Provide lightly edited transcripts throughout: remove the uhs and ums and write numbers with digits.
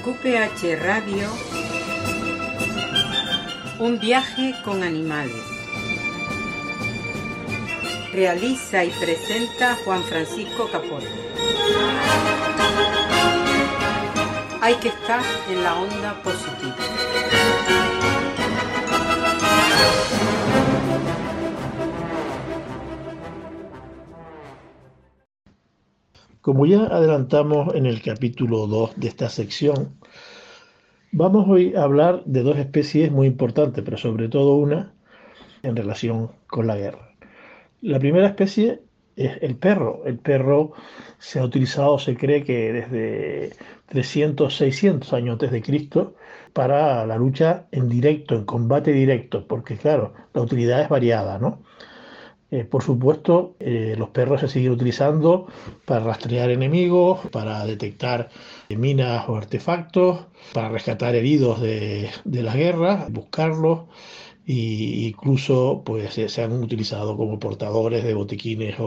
QPH Radio, un viaje con animales. Realiza y presenta Juan Francisco Capote. Hay que estar en la onda positiva. Como ya adelantamos en el capítulo 2 de esta sección, vamos hoy a hablar de dos especies muy importantes, pero sobre todo una en relación con la guerra. La primera especie es el perro. El perro se ha utilizado, se cree que desde 300, 600 años antes de Cristo, para la lucha en directo, en combate directo, porque claro, la utilidad es variada, ¿no? Por supuesto, los perros se siguen utilizando para rastrear enemigos, para detectar minas o artefactos, para rescatar heridos de las guerras, buscarlos, e incluso pues, se han utilizado como portadores de botiquines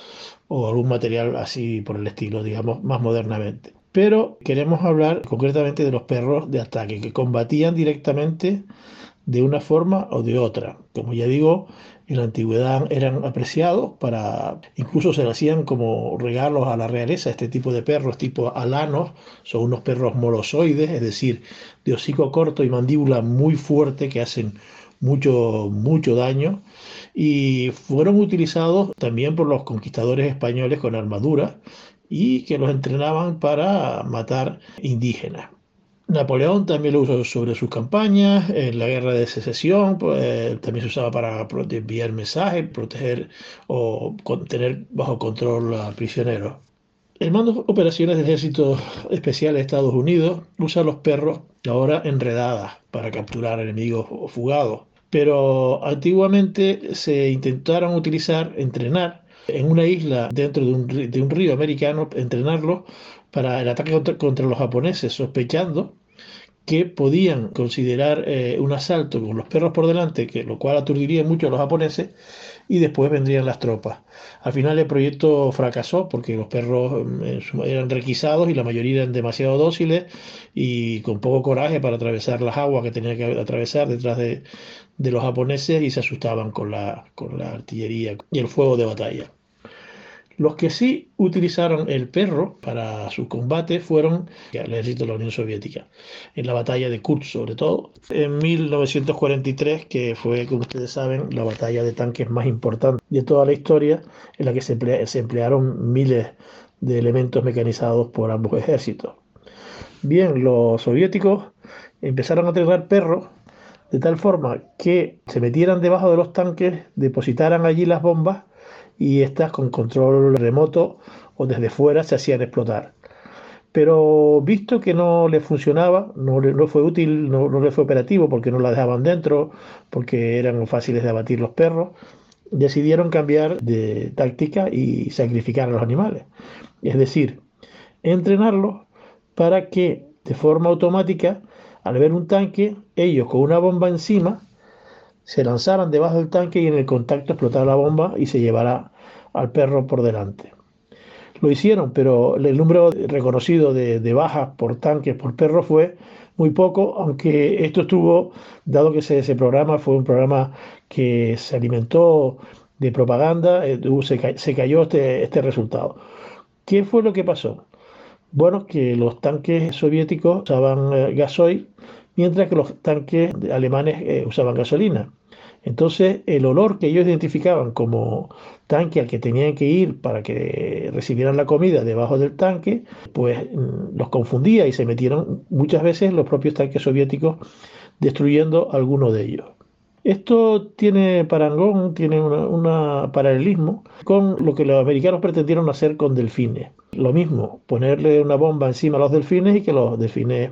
o algún material así por el estilo, digamos, más modernamente. Pero queremos hablar concretamente de los perros de ataque, que combatían directamente de una forma o de otra. Como ya digo, en la antigüedad eran apreciados incluso se le hacían como regalos a la realeza, este tipo de perros tipo alanos, son unos perros molosoides, es decir, de hocico corto y mandíbula muy fuerte que hacen mucho daño, y fueron utilizados también por los conquistadores españoles con armadura y que los entrenaban para matar indígenas. Napoleón también lo usó sobre sus campañas, en la guerra de secesión, pues, también se usaba para enviar mensajes, proteger o tener bajo control a prisioneros. El mando de operaciones del Ejército Especial de Estados Unidos usa los perros ahora en redadas para capturar enemigos o fugados. Pero antiguamente se intentaron entrenar en una isla dentro de un río americano, entrenarlos para el ataque contra los japoneses, sospechando que podían considerar un asalto con los perros por delante, lo cual aturdiría mucho a los japoneses, y después vendrían las tropas. Al final el proyecto fracasó porque los perros eran requisados y la mayoría eran demasiado dóciles y con poco coraje para atravesar las aguas que tenían que atravesar detrás de los japoneses, y se asustaban con la artillería y el fuego de batalla. Los que sí utilizaron el perro para su combate fueron el ejército de la Unión Soviética, en la batalla de Kursk sobre todo, en 1943, que fue, como ustedes saben, la batalla de tanques más importante de toda la historia, en la que se emplearon miles de elementos mecanizados por ambos ejércitos. Bien, los soviéticos empezaron a entrenar perros de tal forma que se metieran debajo de los tanques, depositaran allí las bombas, y estas con control remoto o desde fuera se hacían explotar. Pero visto que no le funcionaba, no fue útil, no le fue operativo porque no la dejaban dentro, porque eran fáciles de abatir los perros, decidieron cambiar de táctica y sacrificar a los animales. Es decir, entrenarlos para que de forma automática, al ver un tanque, ellos con una bomba encima se lanzaran debajo del tanque y en el contacto explotara la bomba y se llevara al perro por delante. Lo hicieron, pero el número reconocido de bajas por tanques por perro fue muy poco, aunque esto estuvo, dado que ese programa fue un programa que se alimentó de propaganda, se cayó este resultado. ¿Qué fue lo que pasó? Bueno, que los tanques soviéticos usaban gasoil, mientras que los tanques alemanes usaban gasolina. Entonces, el olor que ellos identificaban como tanque al que tenían que ir para que recibieran la comida debajo del tanque, pues los confundía y se metieron muchas veces los propios tanques soviéticos, destruyendo algunos de ellos. Esto tiene parangón, tiene un paralelismo con lo que los americanos pretendieron hacer con delfines. Lo mismo, ponerle una bomba encima a los delfines y que los delfines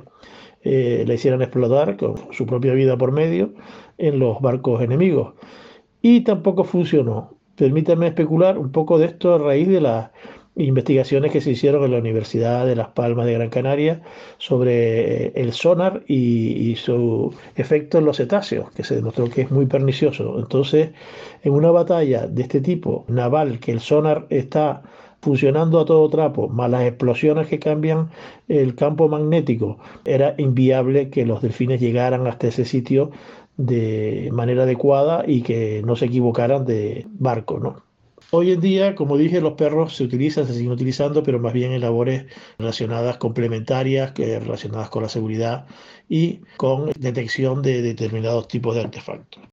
la hicieran explotar con su propia vida por medio en los barcos enemigos. Y tampoco funcionó. Permítanme especular un poco de esto a raíz de las investigaciones que se hicieron en la Universidad de Las Palmas de Gran Canaria sobre el sonar y su efecto en los cetáceos, que se demostró que es muy pernicioso. Entonces, en una batalla de este tipo naval, que el sonar está funcionando a todo trapo, más las explosiones que cambian el campo magnético, era inviable que los delfines llegaran hasta ese sitio de manera adecuada y que no se equivocaran de barco, ¿no? Hoy en día, como dije, los perros se utilizan, se siguen utilizando, pero más bien en labores relacionadas complementarias, relacionadas con la seguridad y con detección de determinados tipos de artefactos.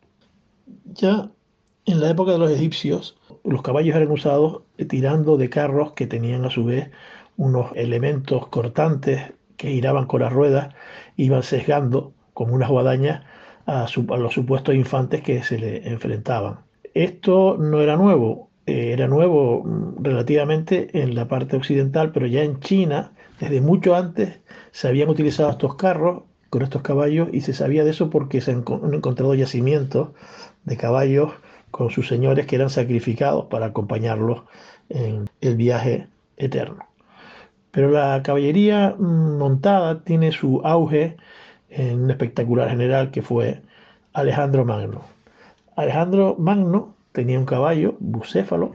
Ya en la época de los egipcios, los caballos eran usados tirando de carros que tenían a su vez unos elementos cortantes que giraban con las ruedas, iban sesgando como unas guadañas a los supuestos infantes que se le enfrentaban. Esto no era nuevo, era nuevo relativamente en la parte occidental, pero ya en China, desde mucho antes, se habían utilizado estos carros con estos caballos y se sabía de eso porque se han encontrado yacimientos de caballos con sus señores que eran sacrificados para acompañarlos en el viaje eterno. Pero la caballería montada tiene su auge en un espectacular general que fue Alejandro Magno. Alejandro Magno tenía un caballo, Bucéfalo,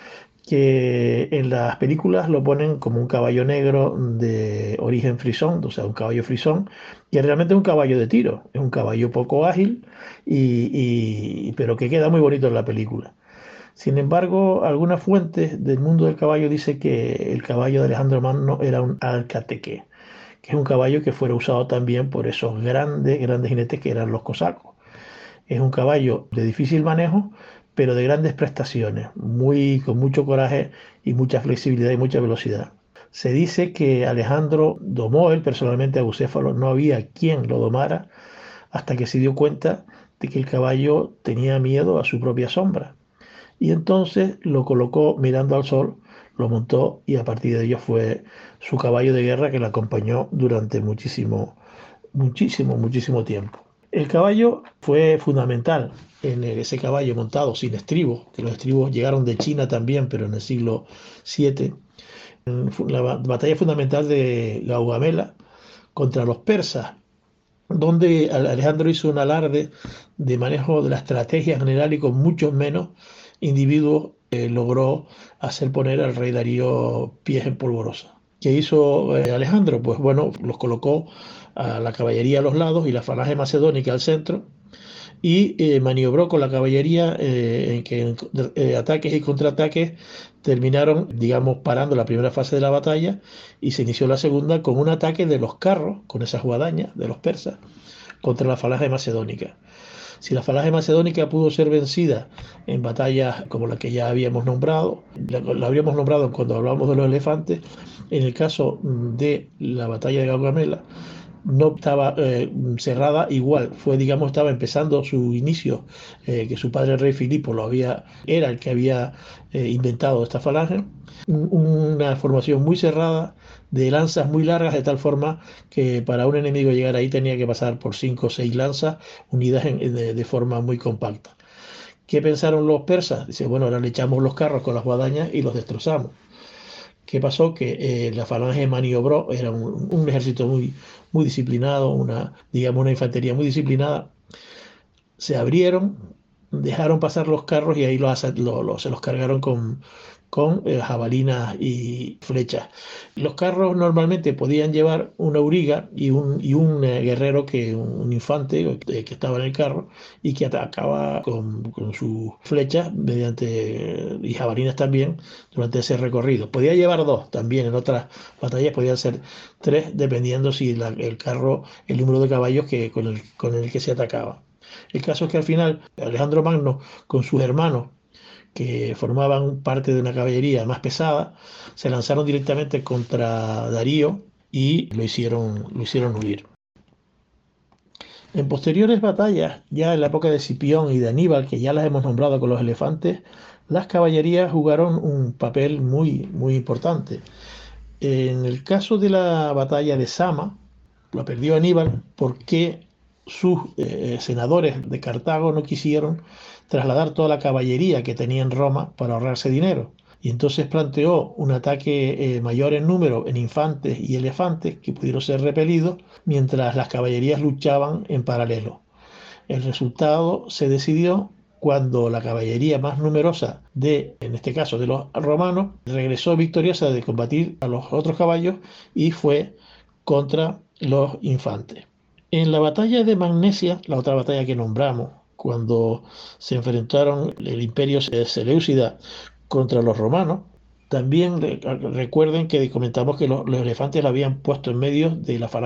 que en las películas lo ponen como un caballo negro de origen frisón, o sea, un caballo frisón, que realmente es un caballo de tiro, es un caballo poco ágil, pero que queda muy bonito en la película. Sin embargo, algunas fuentes del mundo del caballo dicen que el caballo de Alejandro Magno era un alcateque, que es un caballo que fuera usado también por esos grandes, grandes jinetes que eran los cosacos. Es un caballo de difícil manejo, pero de grandes prestaciones, con mucho coraje y mucha flexibilidad y mucha velocidad. Se dice que Alejandro domó él personalmente a Bucéfalo, no había quien lo domara hasta que se dio cuenta de que el caballo tenía miedo a su propia sombra. Y entonces lo colocó mirando al sol, lo montó y a partir de ello fue su caballo de guerra que lo acompañó durante muchísimo, muchísimo, muchísimo tiempo. El caballo fue fundamental en ese caballo montado sin estribos, que los estribos llegaron de China también, pero en el siglo VII. En la batalla fundamental de Gaugamela contra los persas, donde Alejandro hizo un alarde de manejo de la estrategia general y con muchos menos individuos logró hacer poner al rey Darío pies en polvorosa. ¿Qué hizo Alejandro? Pues bueno, los colocó a la caballería a los lados y la falange macedónica al centro y maniobró con la caballería en que ataques y contraataques terminaron, digamos, parando la primera fase de la batalla y se inició la segunda con un ataque de los carros, con esas guadañas de los persas, contra la falange macedónica. Si la falange macedónica pudo ser vencida en batallas como la que ya habíamos nombrado, la habríamos nombrado cuando hablamos de los elefantes, en el caso de la batalla de Gaugamela, no estaba cerrada igual, fue, digamos, estaba empezando su inicio, que su padre el rey Filipo era el que había inventado esta falange, una formación muy cerrada, de lanzas muy largas, de tal forma que para un enemigo llegar ahí tenía que pasar por 5 o 6 lanzas unidas de forma muy compacta. ¿Qué pensaron los persas? Dice, bueno, ahora le echamos los carros con las guadañas y los destrozamos. ¿Qué pasó? Que la falange maniobró, era un ejército muy, muy disciplinado, digamos, una infantería muy disciplinada. Se abrieron, dejaron pasar los carros y ahí se los cargaron con jabalinas y flechas. Los carros normalmente podían llevar una auriga y un guerrero, un infante que estaba en el carro y que atacaba con sus flechas y jabalinas también durante ese recorrido. Podía llevar dos también, en otras batallas podían ser tres, dependiendo si el carro, el número de caballos con el que se atacaba. El caso es que al final Alejandro Magno con sus hermanos que formaban parte de una caballería más pesada, se lanzaron directamente contra Darío y lo hicieron huir. En posteriores batallas, ya en la época de Escipión y de Aníbal, que ya las hemos nombrado con los elefantes, las caballerías jugaron un papel muy, muy importante. En el caso de la batalla de Sama, la perdió Aníbal porque sus senadores de Cartago no quisieron trasladar toda la caballería que tenía en Roma para ahorrarse dinero. Y entonces planteó un ataque mayor en número en infantes y elefantes que pudieron ser repelidos mientras las caballerías luchaban en paralelo. El resultado se decidió cuando la caballería más numerosa en este caso, de los romanos, regresó victoriosa de combatir a los otros caballos y fue contra los infantes. En la batalla de Magnesia, la otra batalla que nombramos, cuando se enfrentaron el imperio seleucida contra los romanos, también recuerden que comentamos que los elefantes la habían puesto en medio de la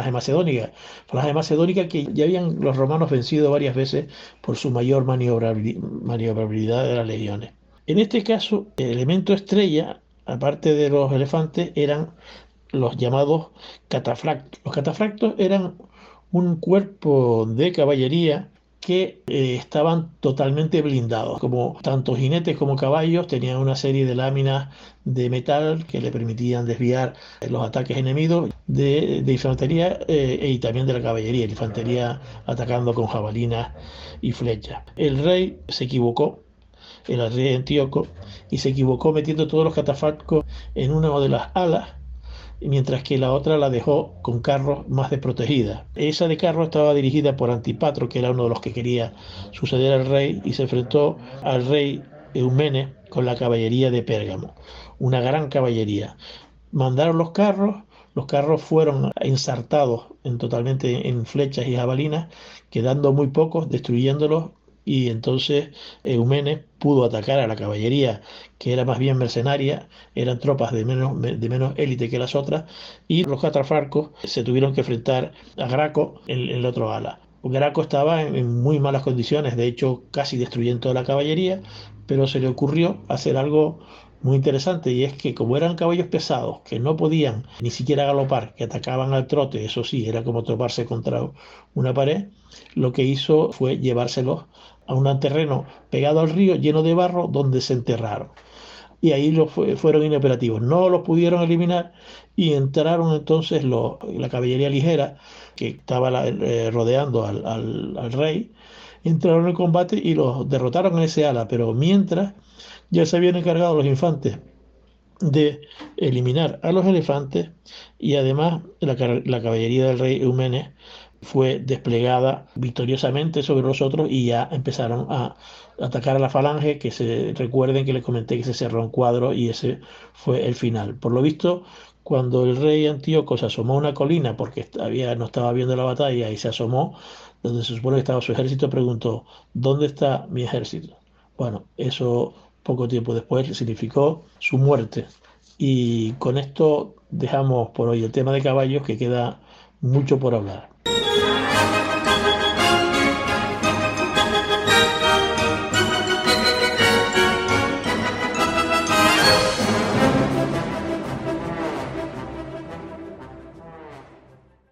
falange macedónica que ya habían los romanos vencido varias veces por su mayor maniobrabilidad de las legiones. En este caso, el elemento estrella, aparte de los elefantes, eran los llamados catafractos. Los catafractos eran un cuerpo de caballería que estaban totalmente blindados. Como tanto jinetes como caballos tenían una serie de láminas de metal que le permitían desviar los ataques enemigos de infantería y también de la caballería, la infantería atacando con jabalinas y flechas. El rey se equivocó, el rey Antíoco, y se equivocó metiendo todos los catafractos en una de las alas, mientras que la otra la dejó con carros más desprotegida. Esa de carro estaba dirigida por Antipatro, que era uno de los que quería suceder al rey, y se enfrentó al rey Eumenes con la caballería de Pérgamo, una gran caballería. Mandaron los carros fueron ensartados totalmente en flechas y jabalinas, quedando muy pocos, destruyéndolos, y entonces Eumenes pudo atacar a la caballería, que era más bien mercenaria, eran tropas de menos élite que las otras, y los catafracos se tuvieron que enfrentar a Graco en el otro ala. Graco estaba en muy malas condiciones, de hecho casi destruyendo toda la caballería, pero se le ocurrió hacer algo muy interesante, y es que como eran caballos pesados que no podían ni siquiera galopar, que atacaban al trote, eso sí, era como toparse contra una pared, lo que hizo fue llevárselos a un terreno pegado al río lleno de barro donde se enterraron. Y ahí fueron inoperativos, no los pudieron eliminar, y entraron entonces la caballería ligera que estaba rodeando al rey, entraron en combate y los derrotaron en ese ala, pero mientras ya se habían encargado los infantes de eliminar a los elefantes, y además la caballería del rey Eumenes fue desplegada victoriosamente sobre los otros y ya empezaron a atacar a la falange, que recuerden que les comenté que se cerró un cuadro y ese fue el final. Por lo visto, cuando el rey Antíoco se asomó a una colina porque no estaba viendo la batalla y se asomó donde se supone que estaba su ejército, preguntó: ¿dónde está mi ejército? Bueno, eso poco tiempo después significó su muerte. Y con esto dejamos por hoy el tema de caballos, que queda mucho por hablar.